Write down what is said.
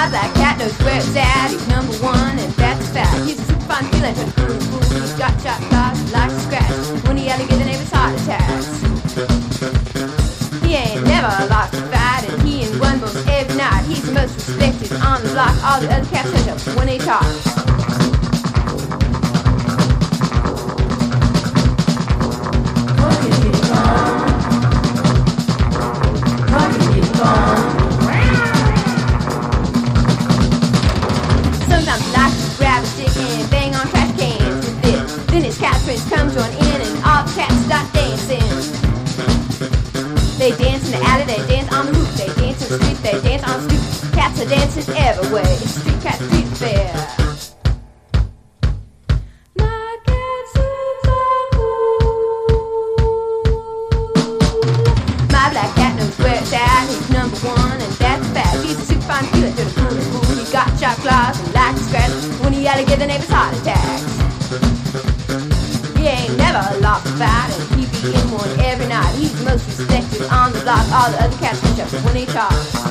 black cat knows where it's at. He's number one, and that's a fact. He's a super fine feeling to the cool and cool. He's got shot claws and likes to scratch when he had to give the neighbors heart attacks. He ain't never lost a fight, and he ain't won most every night. He's the most respected on the block. All the other cats hush up when they talk. Sometimes he likes to grab a stick and bang on trash cans with it. Then his cat friends come join in, and all the cats start dancing. They dance in the alley, they dance on the roof, they dance in the street, they dance on the stoop. Cats are dancing everywhere. It's Street Cat Street Fair. My cat suits are cool. My black cat knows where it's at. He's number one, and that's a fact. He's a super fine feeling to the cool and cool. He got sharp claws and likes to scratch when he had to give the neighbors heart attacks. He ain't never lost a fight, and he be in one every night. He's the most respected on the block. All the other cats push up when they talk.